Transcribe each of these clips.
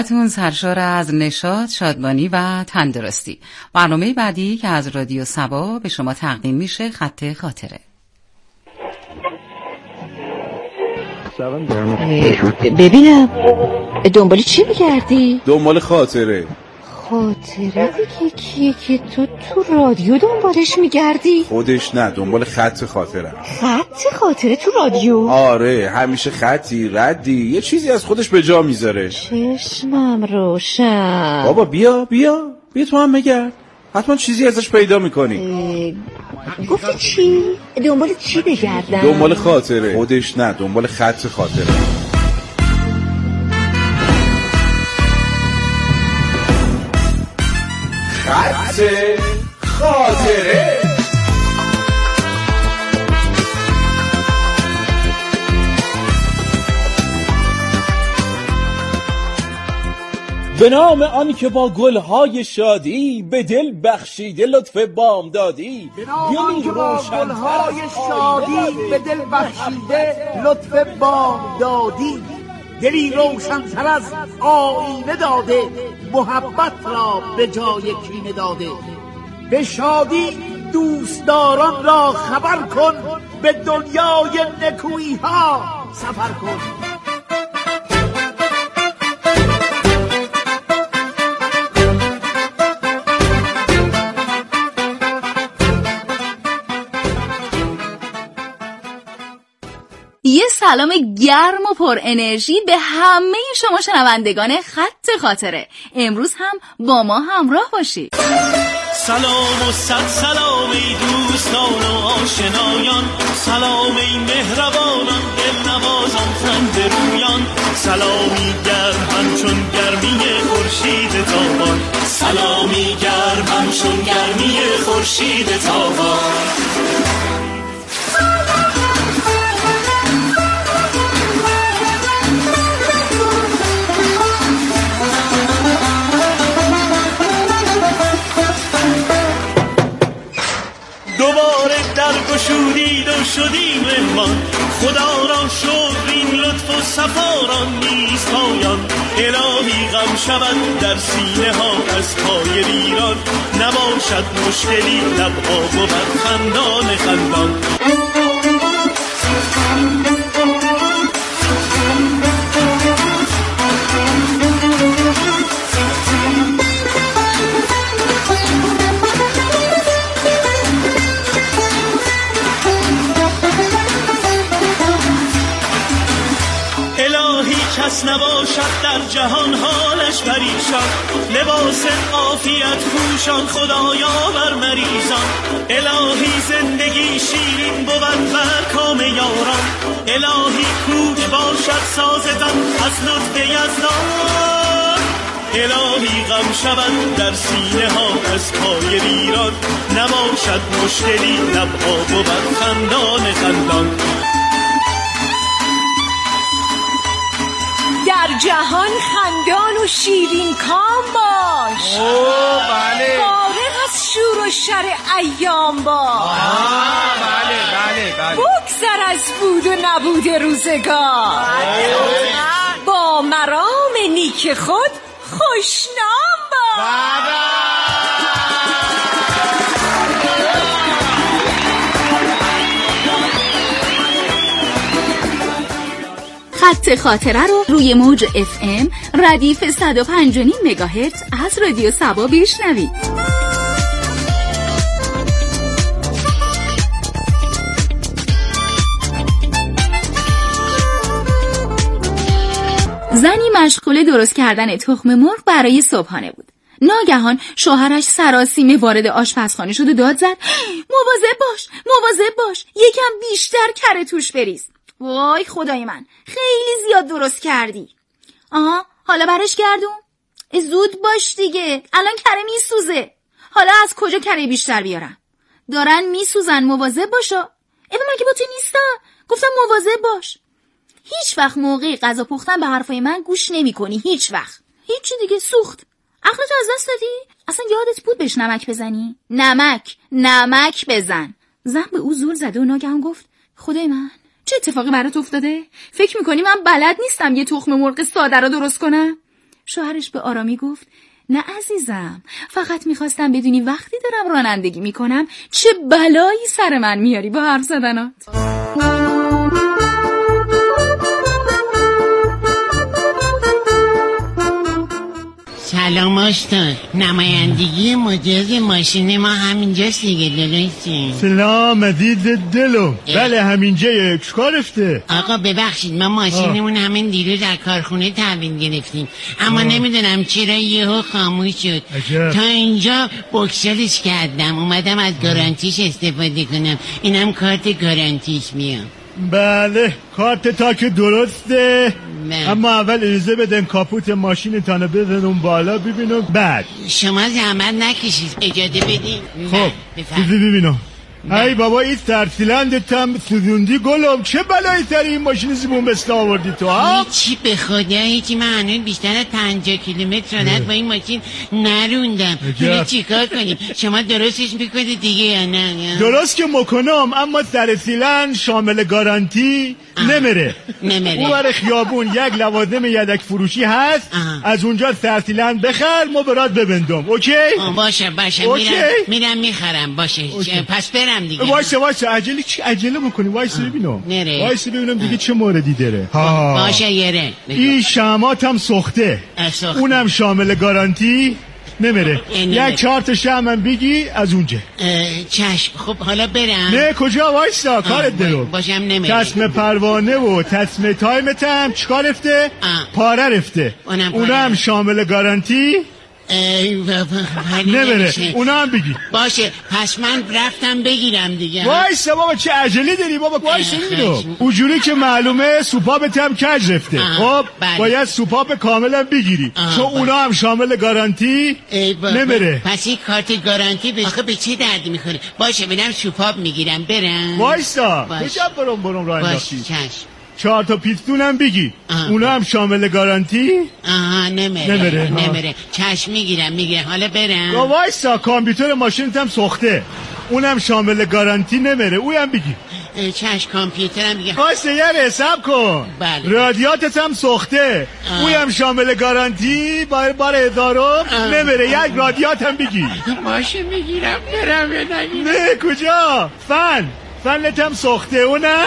تون سرشار از نشاط، شادمانی و تندرستی. برنامه بعدی که از رادیو صبا به شما تقدیم میشه خط خاطره. ببینم دنبال چی میگردی؟ دنبال خاطره. خاطره دیگه کیه که تو رادیو دنبالش میگردی؟ خودش نه، دنبال خط خاطره. خط خاطره تو رادیو؟ آره، همیشه خطی ردی یه چیزی از خودش به جا میذاره. چشمم روشن. بابا بیا تو هم بگرد، حتما چیزی ازش پیدا میکنی. گفتی چی؟ دنبال چی بگردم؟ دنبال خاطره. خودش نه، دنبال خط خاطره. خط خاطره. به نام آن که با گلهای شادی به دل بخشیده لطف بامدادی. به نام آن که با گلهای شادی به دل بخشیده لطف بامدادی. دلی روشن‌تر از آینه داده، محبت را به جای کینه داده. به شادی دوستداران را خبر کن، به دنیای نکویی ها سفر کن. یه سلام گرم و پر انرژی به همه شما شنوندگان خط خاطره. امروز هم با ما همراه باشید. سلام و صد سلام ای دوستان و آشنایان، سلام ای مهربانان دلنوازان خنده رویان، سلامی گرم همچون گرمی خورشید تابان، سلامی گرم همچون گرمی خورشید تابان. دوباره در گشودید و شدیم مهمان، خدا را شکر این لطف و صفا را نیست پایان. الهی غم شود در سینه ها از پای ویران، نباشد مشکلی لبها بود خندان خندان. کس نباشد در جهان حالش پریشان، لباس عافیت پوشان خدایا بر مریضان. الهی زندگی شیرین بود بر کام یاران، الهی کوچ باشد سازدان از لطف یزدان. الهی غم شود در سینه ها از پای ویران، نباشد مشکلی لبها بود خندان خندان. در جهان خندان و شیرین کام باش، بله. فارغ از شور و شر ایام باش، بله. بگذر از بود و نبود روزگار، با مرام نیک خود خوشنام باش. خط خاطره رو روی موج FM ردیف 105.5 مگاهرتز از رادیو صبا بشنوید. زنی مشغول درست کردن تخم مرغ برای صبحانه بود. ناگهان شوهرش سراسیمه وارد آشپزخانه شد و داد زد: مواظب باش، یکم بیشتر کره توش بریز. وای خدای من، خیلی زیاد درست کردی. آها، حالا برش گردون. زود باش دیگه، الان کره میسوزه. حالا از کجا کره بیشتر بیارم؟ دارن میسوزن، مواظب باشا. من که با تو نیستم، گفتم مواظب باش. هیچ وقت موقع غذا پختن به حرفای من گوش نمی کنی، هیچ وقت. هیچی دیگه، سوخت. عقلتو از دست دادی؟ اصلا یادت بود بهش نمک بزنی؟ نمک بزن. زن به او زور زده و ناگهان گفت: خدای من، چه اتفاقی برات افتاده؟ فکر میکنی من بلد نیستم یه تخم مرغ ساده را درست کنم؟ شوهرش به آرامی گفت نه عزیزم، فقط میخواستم بدونی وقتی دارم رانندگی میکنم چه بلایی سر من میاری با حرف زدنات. سلام آشتان، نمایندگی مجاز ماشین ما همینجاست دیگه دلویسی. سلام عزیز دلو. بله همینجا. چیکار رفته؟ آقا ببخشید ما ماشینمون همین دیروز در کارخونه تحویل گرفتیم، اما نمیدونم چرا یهو خاموش شد. تا اینجا بکسلش کردم، اومدم از گارانتیش استفاده کنم. اینم کارت گارانتیش میام. بله کارت تا که درسته، اما اول اجازه بدن کاپوت ماشینتانو بزنم بالا ببینم بعد. شما زحمت نکشید، اجازه بدین. خب ببینم. ای بابا این ترسیلندت هم سوزوندی گلم، چه بلایی سر این ماشین زبون بسته آوردی تو ها؟ هیچی به خدا هیچی، من هنوز بیشتر از 50 کیلومتر سرعت با این ماشین نروندم. حالا چیکار کنیم؟ شما درستش میکنید دیگه یا نه؟ درست که مکنم، اما ترسیلند شامل گارانتی نمیره. اون بر خیابون یک لوازم یدک فروشی هست، از اونجا ترسیلند بخر ما برات ببندم. اوکی؟ باشه میرم میخرم. باشه پس برم دیگه. وایسه عجله میکنی؟ وایسه ببینم. وایسه ببینم دیگه چه موردی داره. باشه یره. این شمعات هم سوخته، اونم شامل گارانتی نمیره. یک 4 تا شمع بگی از اونجا. چشم. خب حالا برم؟ نه کجا؟ وایسا کارت درو. باشم نمیره. تصم پروانه و تصم تایمت هم چیکار رفته؟ پاره رفته. اونم شامل گارانتی نمیره. اونا هم بگی. باشه پس من رفتم بگیرم دیگه. وایسا بابا چه عجله داری بابا؟ وایسا اینو. اونجوری که معلومه سوپاپت هم کج رفته. خب باید سوپاپ کاملا بگیری، چون اونا هم شامل گارانتی نمیره. پس این کارت گارانتی به چه دردی میخوره؟ باشه برم سوپاپ میگیرم. برم. وایسا کجا برم راه انداختی؟ 4 تا پیستون هم بگی. اونا هم شامل گارانتی نمیره. چشم میگیرم. حالا برم. وایسا کامپیوتر ماشینت هم سوخته، اونم شامل گارانتی نمیره. اویم بگی. چشم کامپیوترم دیگه. وایسا یه حساب کن. بله. رادیاتت هم سوخته، اویم شامل گارانتی بار هزارم نمیره. یک رادیات هم بگی. باشه میگیرم. برم یا نگیرم؟ نه کجا؟ فنت هم سوخته، اونم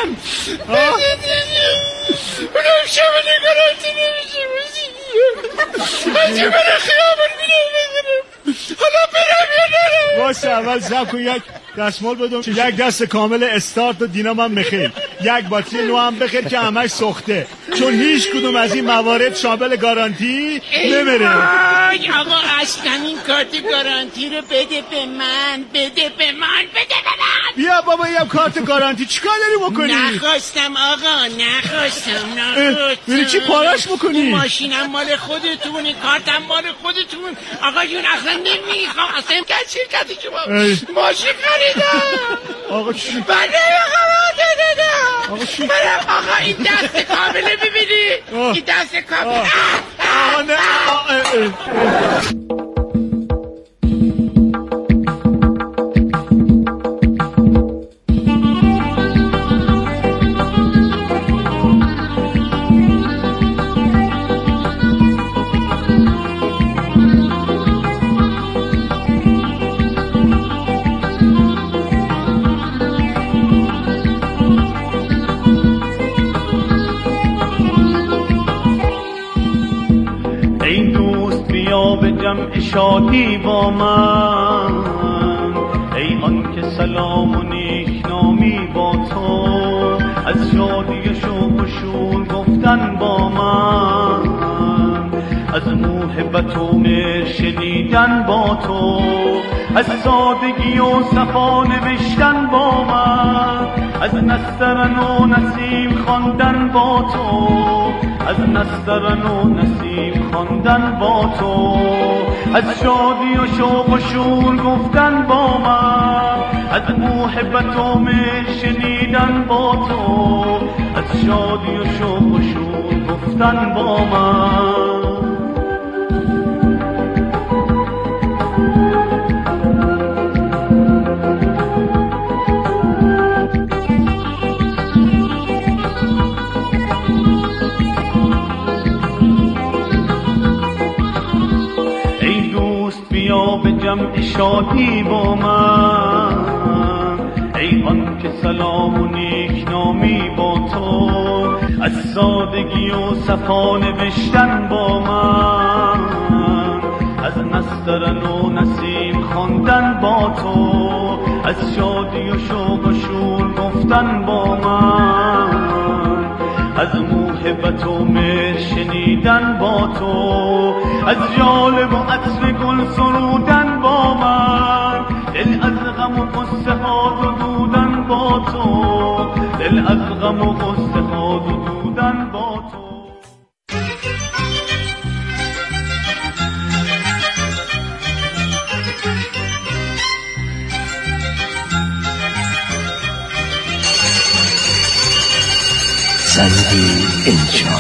شامل گارانتی نمیشه. از یه برای خیابر میرم. حالا برم یا نرم؟ واسه اول زب کن یک دستمال بدم، یک دست کامل استارت و دینام هم بخیر، یک باتری نو هم بخیر که همش سوخته، چون هیچ کدوم از این موارد شامل گارانتی نمیره. آقا اصلا این کارت گارانتی رو بده به من. بیا بابا این کارت گارانتی چیکار داری بکنی؟ نخواستم آقا، نخواستم. بری چی پاراش بکنی؟ ماشینم مال خودتونه، کارتم مال خودتون. آقا جون اصلا نمیخوام، اصلا شرکتی شما ماشین خریدم. آقا چی؟ بله آقا چی؟ آقا این دست کامله ببینی؟ این دست کامله. آقا نه. شادی با من، ای آن که سلام و نیکنامی با تو، از شادی شوق و شور گفتن با من، از محبت و مهر شنیدن با تو، از سادگی و صفا نوشتن با من، از نسترن و نسیم خواندن با تو، از نسترن و نسیم خواندن با تو، از شادی و شوق و شور گفتن با من، از محبت و مهر شنیدن با تو، از شادی و شوق و شور گفتن با من. بیا به جمع شادی با من، ای آن که سلام و نیک نامی با تو، از سادگی و صفا نوشتن با من، از نسترن و نسیم خواندن با تو، از شادی و شوق و شور گفتن با من، از موهبت و مهر شنیدن با تو، از جالب و عطر گل سرودن با من، دل از غم و غصه ها دودن با تو، دل از غم و غصه ها دودن با تو. زندگی اینجا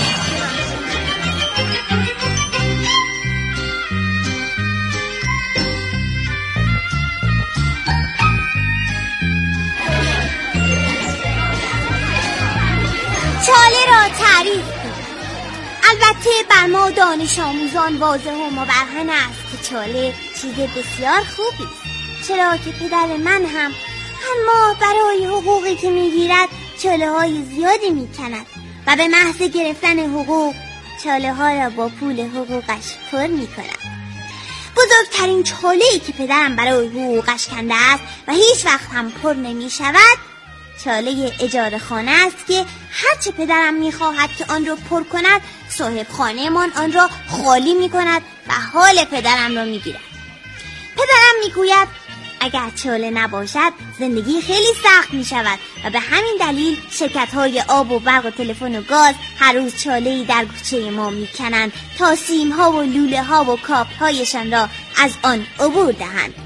چاله را تعریف کن. البته بر ما دانش آموزان واضح و مبرهن است که چاله چیز بسیار خوبی است، چرا که پدر من هم اما برای حقوقی که میگیرد چاله های زیادی میکند و به محض گرفتن حقوق چاله ها را با پول حقوقش پر میکند. بزرگترین چاله‌ای که پدرم برای حقوقش کنده است و هیچ وقت هم پر نمیشود چاله اجاره خانه است که هرچه پدرم میخواهد که آن را پر کند صاحب خانه من آن را خالی میکند و حال پدرم را میگیرد. پدرم میگوید اگر چاله نباشد زندگی خیلی سخت می شود و به همین دلیل شرکت‌های آب و برق و تلفن و گاز هر روز چاله‌ای در کوچه ما می کنند تا سیم‌ها و لوله‌ها و کاپ‌هایشان را از آن عبور دهند.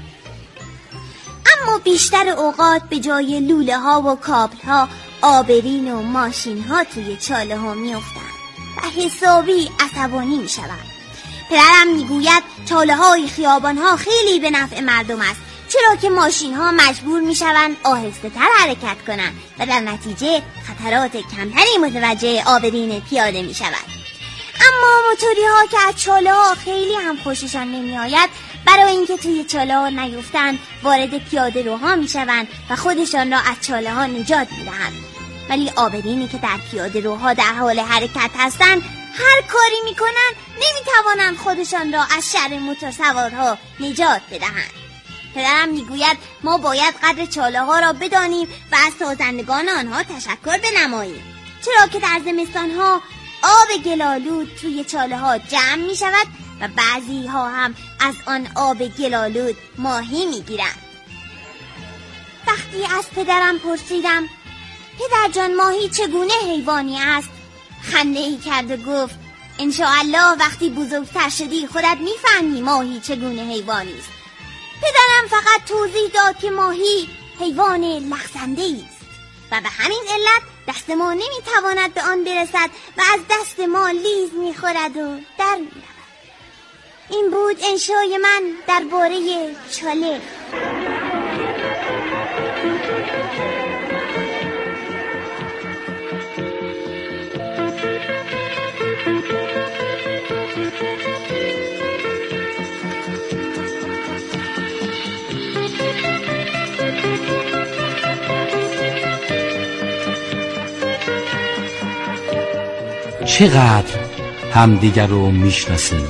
اما بیشتر اوقات به جای لوله‌ها و کابل‌ها آبرین و ماشین‌ها توی چاله‌ها می‌افتند و حسابی عصبانی می‌شوند. پدرم می‌گوید چاله‌های خیابان‌ها خیلی به نفع مردم است، چرا که ماشین ها مجبور می شوند آهسته تر حرکت کنند و در نتیجه خطرات کمتری متوجه آبرین پیاده می شود. اما موتوری ها که از چاله ها خیلی هم خوششان نمی آید برای اینکه توی چاله ها نیفتند وارد پیاده روها می شوند و خودشان را از چاله ها نجات می دهند. ولی آبرینی که در پیاده روها در حال حرکت هستند هر کاری می کنند نمی توانند خودشان را از شر موتورسوارها نجات بدهند. پدرم میگوید ما باید قدر چاله ها را بدانیم و از سازندگان آنها تشکر بنماییم، چرا که در زمستان ها آب گلالود توی چاله ها جمع می شود و بعضی ها هم از آن آب گلالود ماهی می گیرند. وقتی از پدرم پرسیدم پدر جان ماهی چگونه حیوانی است، خنده ای کرد و گفت انشاءالله وقتی بزرگتر شدی خودت میفهمی ماهی چگونه حیوانی است. پدرم فقط توضیح داد که ماهی حیوان لغزنده است و به همین علت دست ما نمیتواند به آن برسد و از دست ما لیز میخورد و در میرود. این بود انشای من درباره چاله. چقدر همدیگر رو میشناسیم.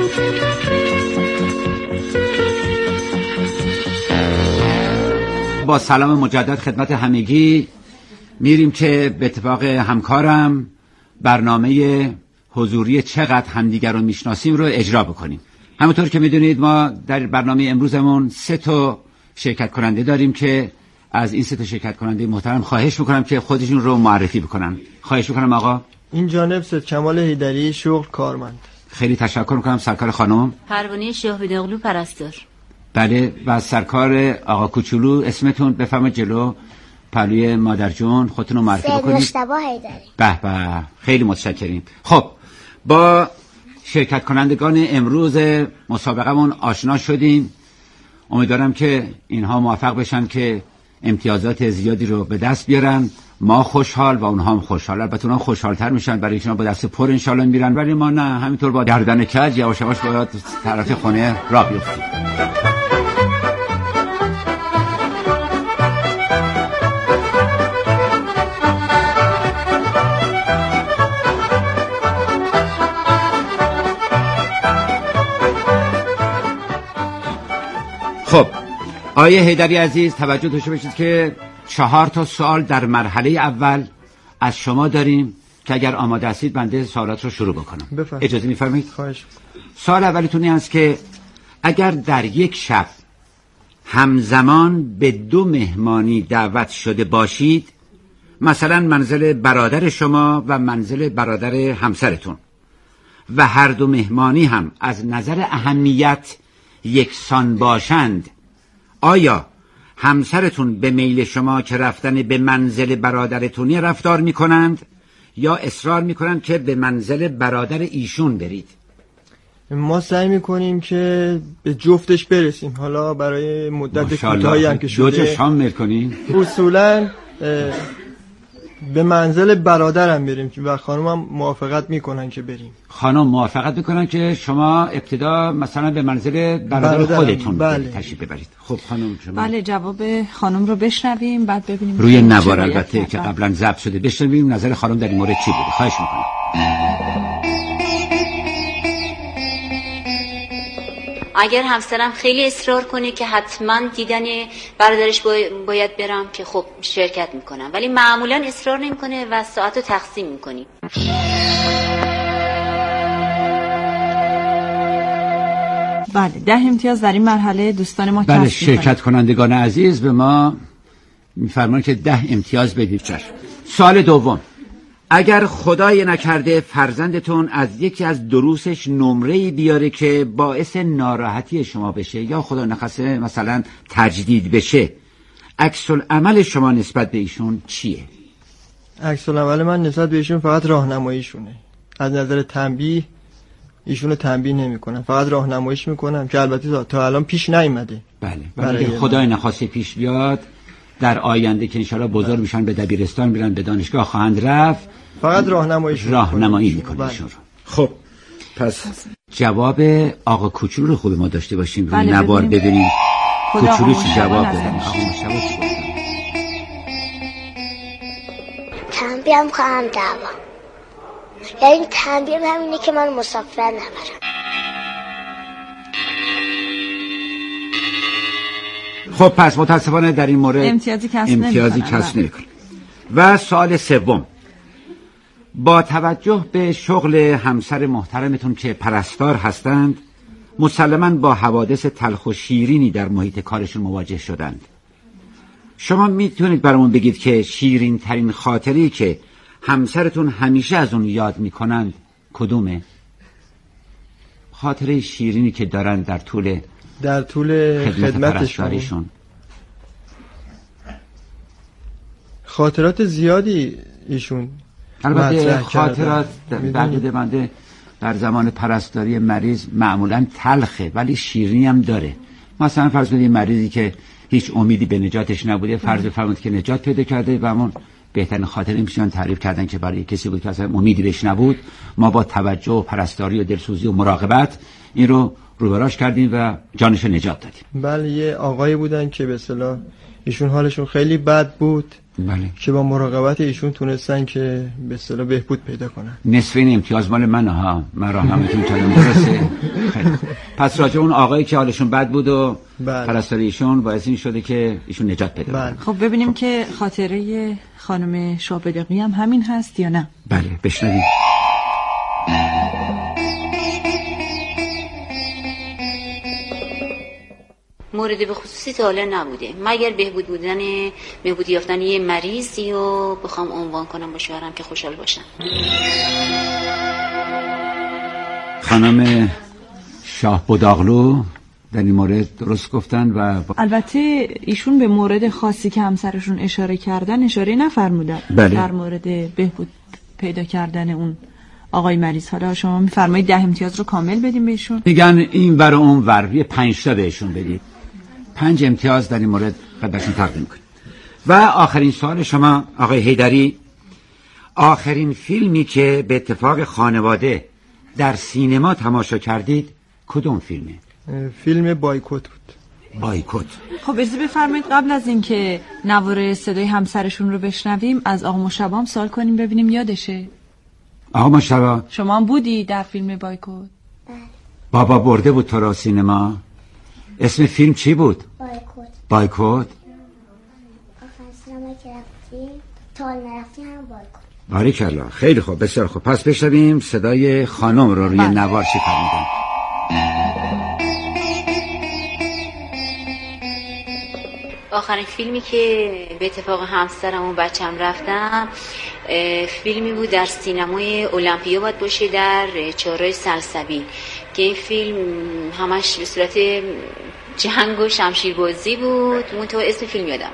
با سلام مجدد خدمت همگی میریم که به اتفاق همکارم برنامه حضوری چقدر همدیگر رو میشناسیم رو اجرا بکنیم. همونطور که میدونید ما در برنامه امروزمون 3 تا شرکت کننده داریم که از این 3 تا شرکت کننده محترم خواهش میکنم که خودشون رو معرفی بکنن. خواهش میکنم آقا. این جانب سید کمال حیدری شغل کارمند. خیلی تشکر میکنم. سرکار خانم پروانه شاهبداغلو پرستار. بله و سرکار آقا کوچولو اسمتون بفرمایید جلو پلوی مادر جون خودتون رو معرفی بکنید. مصطفی حیدری. به به خیلی متشکریم. خب با شرکت کنندگان امروز مسابقمون آشنا شدیم. امیدوارم که اینها موفق بشن که امتیازات زیادی رو به دست بیارن ما خوشحال و اونها هم خوشحال. البته اونها خوشحال‌تر میشن، برای شما با دست پر انشالله میرن، ولی ما نه، همینطور با گردن کج یواش یواش باید طرف خونه راه بیفتیم. خب آیه حیدری عزیز توجه داشته باشید که 4 تا سوال در مرحله اول از شما داریم که اگر آماده هستید بنده سوالات رو شروع بکنم. اجازه می‌فرمایید؟ خواهش. سوال اولیتون این است که اگر در یک شب همزمان به 2 مهمانی دعوت شده باشید، مثلا منزل برادر شما و منزل برادر همسرتون، و هر 2 مهمانی هم از نظر اهمیت یکسان باشند، آیا همسرتون به میل شما که رفتن به منزل برادرتونی رفتار میکنند یا اصرار میکنند که به منزل برادر ایشون برید؟ ما سعی میکنیم که به جفتش برسیم. حالا برای مدت کوتاهی هم که شده 2 جا شام میکنیم، اصولا به منزل برادرم بریم و خانم هم موافقت میکنن که بریم. خانم موافقت میکنن که شما ابتدا مثلا به منزل برادر خودتون تشریف ببرید. خب خانم شما. بله، جواب خانم رو بشنویم بعد ببینیم روی نوار البته که قبلا ضبط شده بشنویم نظر خانم در این مورد چی بوده. خواهش میکنم. اگر همسرم خیلی اصرار کنه که حتما دیدن برادرش باید برم که خب شرکت میکنم، ولی معمولا اصرار نمیکنه و ساعت رو تقسیم میکنیم. بله، 10 امتیاز در این مرحله دوستان ما بله، شرکت کنندگان عزیز به ما میفرمایند که 10 امتیاز بدید. چشم. سوال دوم، اگر خدای نکرده فرزندتون از یکی از دروسش نمره‌ای بیاره که باعث ناراحتی شما بشه یا خدا نخواسته مثلا تجدید بشه، عکس العمل شما نسبت به ایشون چیه؟ عکس العمل من نسبت به ایشون فقط راهنماییشونه. از نظر تنبیه ایشونو تنبیه نمی‌کنم، فقط راهنماییش میکنم که البته تا الان پیش نیامده. بله، خدای نخواسته پیش بیاد در آینده که انشالله بزرگ میشن به دبیرستان میرن به دانشگاه خواهند رفت، فقط راهنمایی میکنه ایشون رو. خب پس جواب آقا کوچولو رو خوب ما داشته باشیم روی نوار ببینیم کوچولو چی جواب دادن. آقا مشتبه چی گفتن؟ تنبیه هم خواهم دعوا، یعنی تنبیه همینه که من مسافر نبرم. خب پس متاسفانه در این مورد امتیازی کسب نمی‌کنه. و سوال سوم، با توجه به شغل همسر محترمتون که پرستار هستند، مسلماً با حوادث تلخ و شیرینی در محیط کارشون مواجه شدند. شما میتونید برامون بگید که شیرین ترین خاطری که همسرتون همیشه از اون یاد میکنند کدومه؟ خاطره شیرینی که دارن در طول خدمتشون. خاطرات زیادی ایشون البته خاطرات بنده در زمان پرستاری مریض معمولا تلخه ولی شیرینی هم داره. مثلا فرض کنید مریضی که هیچ امیدی به نجاتش نبوده، فرض بفرمایید که نجات پیدا کرده و همون بهترین خاطره میشن تعریف کردن که برای کسی بود که اصلا امیدی بهش نبود، ما با توجه و پرستاری و دلسوزی و مراقبت این رو روبراش کردیم و جانش نجات دادیم. بله، یه آقایی بودن که به اصطلاح ایشون حالشون خیلی بد بود. بله. که با مراقبت ایشون تونستن که به اصطلاح بهبود پیدا کنن. نصف این امتیاز مال من ها، من راهنماییتون کردم درسته. پس راجع اون آقایی که حالشون بد بود و پرستاری ایشون باعث این شده که ایشون نجات پیدا کنن. خب ببینیم که خاطره خانم شاهبدقی هم همین هست یا نه. بله بشنویم. مورد به خصوصی تا حالا نبوده مگر بهبودی یافتن یه مریضی و بخوام عنوان کنم با شوهرم که خوشحال باشن. خانم شاهبداغلو در این مورد درست گفتن و البته ایشون به مورد خاصی که همسرشون اشاره کردن اشاره نفرمودن. بله. در مورد بهبود پیدا کردن اون آقای مریض. حالا شما میفرمایید 10 امتیاز رو کامل بدیم بهشون؟ میگن این ور اون ور 5 تا بهشون بدید. 5 امتیاز در این مورد خدمتتون تقدیم کنیم. و آخرین سوال شما آقای حیدری، آخرین فیلمی که به اتفاق خانواده در سینما تماشا کردید کدوم فیلمه؟ فیلم بایکوت بود. بایکوت. خب اجازه بفرمایید قبل از اینکه نوار صدای همسرشون رو بشنویم از آقا مشتبه هم سوال کنیم ببینیم یادشه. آقا مشتبه شما هم بودی در فیلم بایکوت؟ بابا برده بود تو را سینما. اسم فیلم چی بود؟ بایکوت. بایکوت. آخر سینما که رفتیم تال نرفتیم هم بایکوت. باریکلا، خیلی خوب، بسیار خوب. پس بشنویم صدای خانم رو روی نوار شکر میدن. آخرین فیلمی که به اتفاق همسرم و بچم رفتم فیلمی بود در سینمای المپیا باید باشه در چهارراه سلسبیل که این فیلم همش به صورت جنگ و شمشیربازی بود. منتها اسم فیلم یادم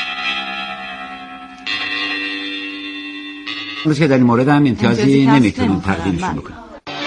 نیست که در این مورد هم امتیازی نمیتونیم تقدیمشون بکنیم.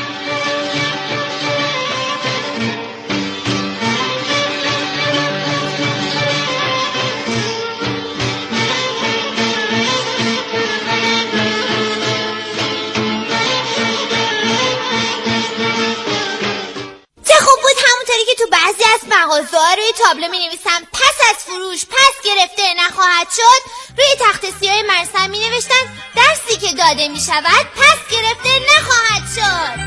مغازه‌ها روی تابلو می‌نویسن پس از فروش پس گرفته نخواهد شد. روی تخت سیاه مرسم می‌نوشتن درسی که داده می‌شود پس گرفته نخواهد شد.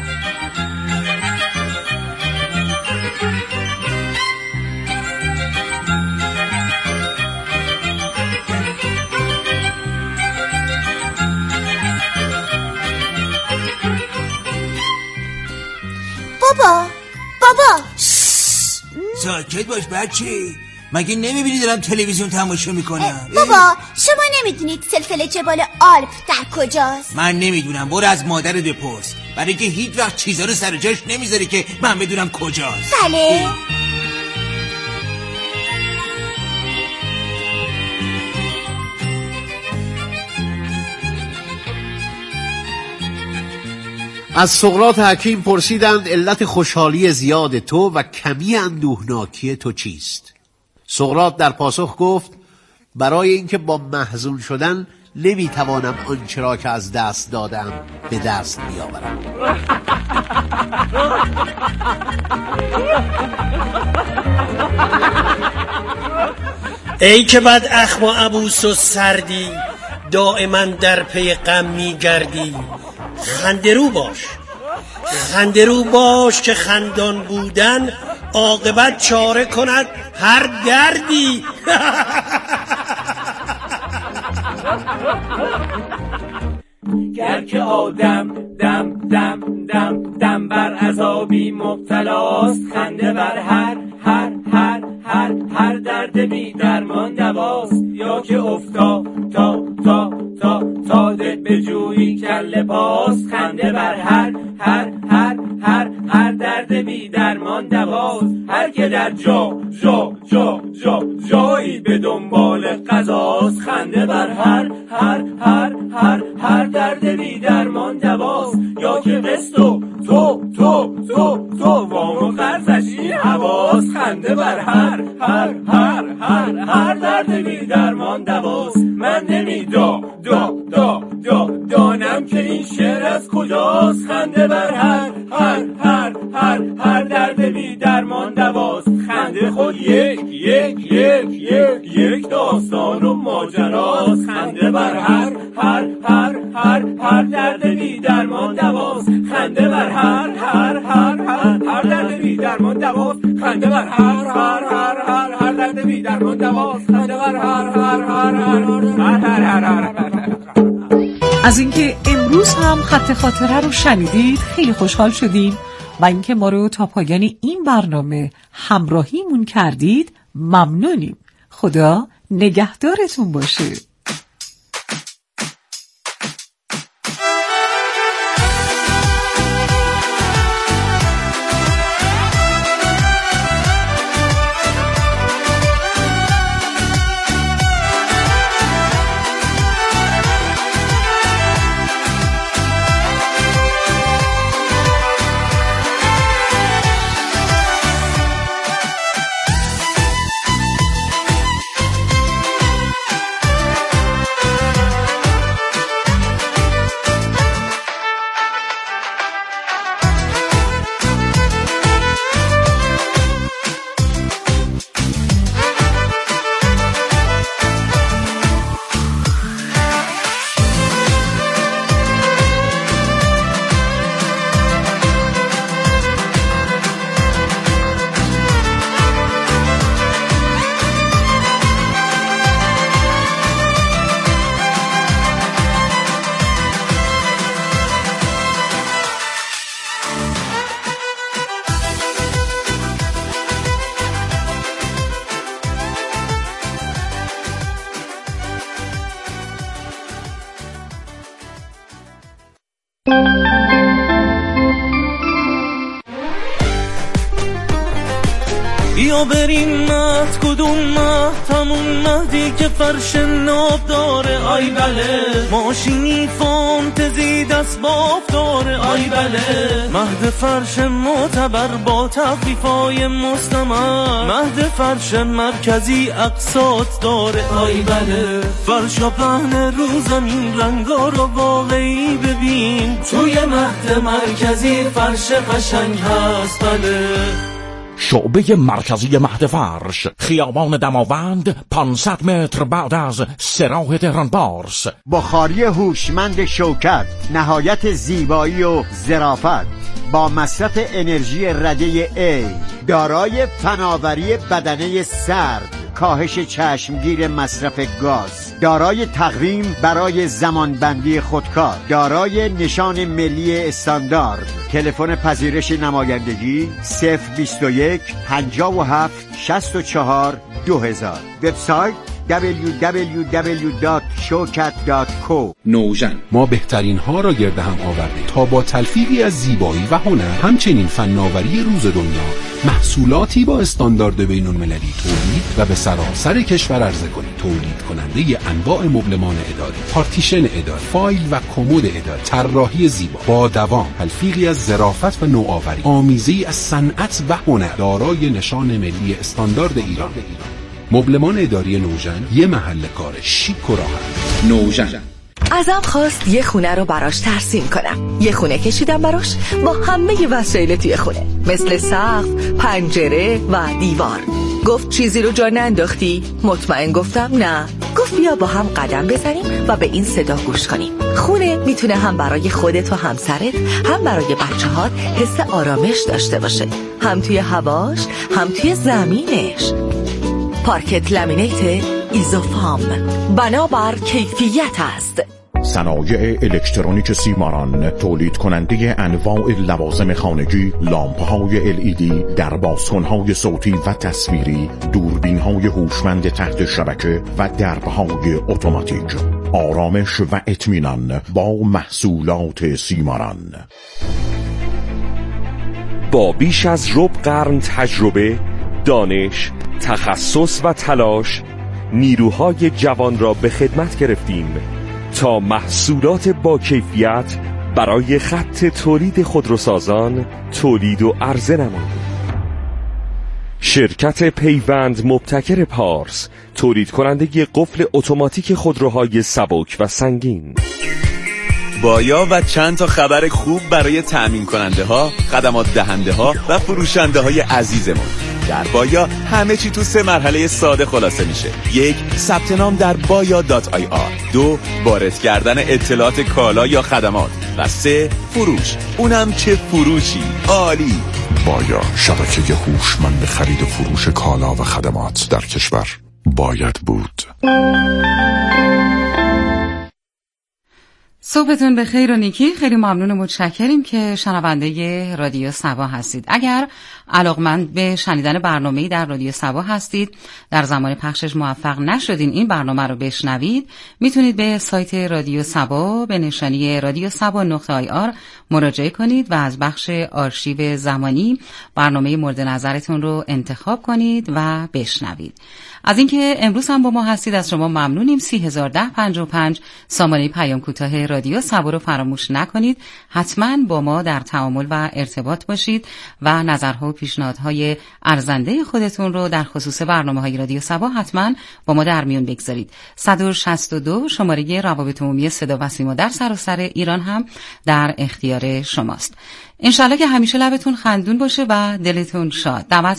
بابا ساکت باش بچه، مگه نمیبینی دارم تلویزیون تماشا میکنم؟ بابا شما نمیدونید سلسله جبال آلپ در کجاست؟ من نمیدونم، برو از مادرت بپرس، برای که هیچ وقت چیزا رو سر جاش نمیذاری که من بدونم کجاست. بله. از سقراط حکیم پرسیدند علت خوشحالی زیاد تو و کمی اندوهناکی تو چیست؟ سقراط در پاسخ گفت برای اینکه با محزون شدن نمیتوانم آنچه را که از دست دادم به دست بیاورم. ای که بد اخم و عبوس و سردی دائما در پی غم میگردی، خندرو باش که خندان بودن عاقبت چاره کند هر دردی. گر که آدم دم بر عذابی مبتلاست، خنده بر هر درد بی درمان دواست. یا که افتاده به جویی کله پاس، خنده بر هر درد بی درمان دواست. هر که در جایی به دنبال قضاست، خنده بر هر درد بی درمان دواست. یا که قسط و تو وام و قرضش این حواس، خنده بر هر درد بی درمان دواست. من دانم که این شعر از کجاست، خنده بر هر درد بی درمان دواست. خنده خود یک داستان و ماجراست، خنده بر هر درد بی درمان دواست. خنده بر هر درد بی درمان دواست. خنده بر هر درد بی درمان دواست. خنده بر از اینکه امروز هم خط خاطره رو شنیدید خیلی خوشحال شدیم و اینکه ما رو تا پایان این برنامه همراهیمون کردید ممنونیم. خدا نگهدارتون باشه. بیا بریم مهد، کدوم مهد؟ همون مهدی که فرش ناب داره. آی بله ماشینی فانتزی دست باف داره. آی بله مهد فرش معتبر با تخفیفای مستمر. مهد فرش مرکزی اقساط داره. آی بله فرشا پهن رو زمین، رنگا رو واقعی ببین. توی مهد مرکزی فرش قشنگ هست. بله شعبه مرکزی مهد فرش، خیابان دماوند، 500 متر بعد از سراح تهران پارس. بخاری هوشمند شوکت، نهایت زیبایی و ظرافت، با مصرف انرژی رده A، دارای فناوری بدنه سرد، کاهش چشمگیر مصرف گاز، دارای تقویم برای زمانبندی خودکار، دارای نشان ملی استاندارد. تلفن پذیرش نمایندگی 021 57 64 2000. وبسایت www.showcat.co. نوژن ما بهترین ها را گرد هم آورده تا با تلفیقی از زیبایی و هنر، همچنین فناوری روز دنیا، محصولاتی با استاندارد بین‌المللی تولید و به سراسر کشور عرضه کنید. تولید کننده انواع مبلمان اداری، پارتیشن اداری، فایل و کمد اداری، طراحی زیبا با دوام، تلفیقی از ظرافت و نوآوری، آمیزی از صنعت و هنر، دارای نشان ملی استاندارد ایران. مبلمان اداری نوژن یه محل کار شیک و راحت. نوژن ازم خواست یه خونه رو براش ترسیم کنم. یه خونه کشیدم براش با همه وسایل توی خونه، مثل سقف، پنجره و دیوار. گفت چیزی رو جا ننداختی؟ مطمئن گفتم نه. گفت بیا با هم قدم بزنیم و به این صدا گوش کنیم. خونه میتونه هم برای خودت و همسرت، هم برای بچه‌هات حس آرامش داشته باشه، هم توی هواش، هم توی زمینش. پارکت لامینیت ایزوفام، بنابر کیفیت است. صنایع الکترونیک سیماران، تولید کننده انواع لوازم خانگی، لامپ‌های LED، دربازکن‌های صوتی و تصویری، دوربین‌های هوشمند تحت شبکه و درب‌های اتوماتیک. آرامش و اطمینان با محصولات سیماران. با بیش از ربع قرن تجربه، دانش، تخصص و تلاش، نیروهای جوان را به خدمت گرفتیم تا محصولات با کیفیت برای خط تولید خودروسازان تولید و عرضه نماییم. شرکت پیوند مبتکر پارس، تولید کننده قفل اتوماتیک خودروهای سبک و سنگین. بایا و چند تا خبر خوب برای تأمین کننده ها، خدمات دهنده ها و فروشنده های عزیزمون. در بایا همه چی تو 3 مرحله ساده خلاصه میشه. 1. ثبت نام در baya.ir. 2. وارد کردن اطلاعات کالا یا خدمات. و 3. فروش. اونم چه فروشی. عالی. بایا، شبکه هوشمند خرید و فروش کالا و خدمات در کشور. باید بود. صبحتون به خیر و نیکی. خیلی ممنون و متشکریم که شنونده رادیو صبا هستید. اگر علاقمند به شنیدن برنامه‌ای در رادیو صبا هستید، در زمان پخشش موفق نشدین این برنامه رو بشنوید، میتونید به سایت رادیو صبا به نشانی radiosaba.ir مراجعه کنید و از بخش آرشیو زمانی برنامه مورد نظرتون رو انتخاب کنید و بشنوید. از اینکه امروز هم با ما هستید از شما ممنونیم. 301055 سامانه پیام کوتاه رادیو صبا رو فراموش نکنید. حتما با ما در تعامل و ارتباط باشید و نظرها و پیشنهادهای ارزنده خودتون رو در خصوص برنامه‌های رادیو صبا حتما با ما در میون بگذارید. 162 شماره روابط عمومی صدا و سیما در سراسر ایران هم در اختیار شماست. انشالله که همیشه لبتون خندون باشه و دلتون شاد. دعوت